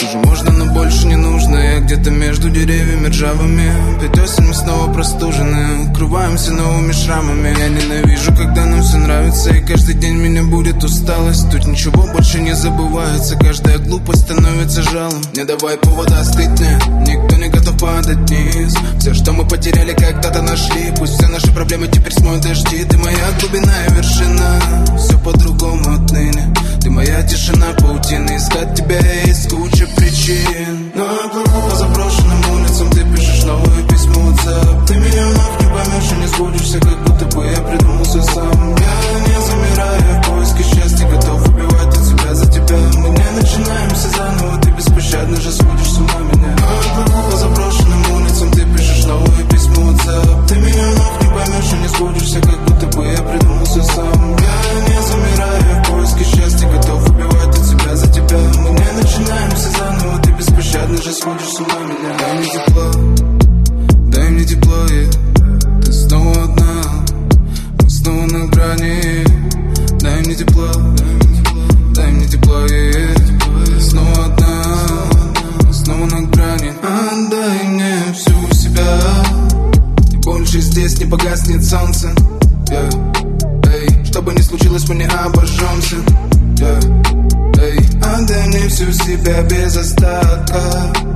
Уже можно, но больше не нужно. Я где-то между деревьями ржавыми. 5 осень, мы снова простужены, укрываемся новыми шрамами. Я ненавижу, когда нам все нравится, и каждый день меня будет усталость. Тут ничего больше не забывается, каждая глупость становится жалом. Не давай повода остыть мне, никто не готов падать вниз. Все, что мы потеряли, когда-то нашли. Пусть все наши проблемы теперь смоют дожди. Ты моя глубина и вершина, все по-другому отныне. Ты моя тишина, паутина, искать тебя есть куча причин. Но я плыву по заброшенным улицам, ты пишешь новые письма в WhatsApp. Ты меня вновь не поймешь и не сбудешься, как будто бы я придумал все сам. Я не замираю, я в поиске счастья, готов убивать от себя за тебя. Мы не начинаемся заново, ты беспощадно же сводишь с ума меня. Но я плыву по заброшенным улицам, ты пишешь новые письма в WhatsApp. Ты меня вновь не поймешь и не сбудешься, как будто бы я придумал все сам. Я не замираю, я в поиске счастья, готов убивать от себя за тебя. Мы не начинаемся заново, ты беспощадно же сводишь с ума меня. Дай мне тепло, дай мне тепло, ты снова одна, мы снова на грани. Дай мне тепло, дай мне тепло, ты снова одна, мы снова на грани. Отдай мне всю себя, и больше здесь не погаснет солнце. Что бы ни случилось, мы не обожжемся. Отдай мне всю себя без остатка.